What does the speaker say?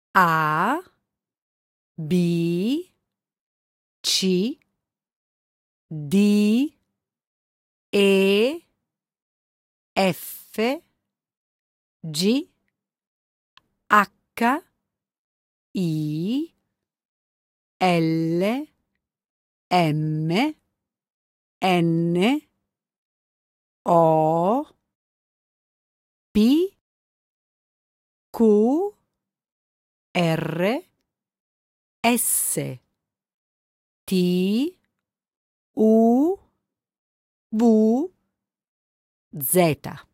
A, B, C, D, E, F, G, H, I, L, M, N, O, P, Q, R, S, T, U, V, Z.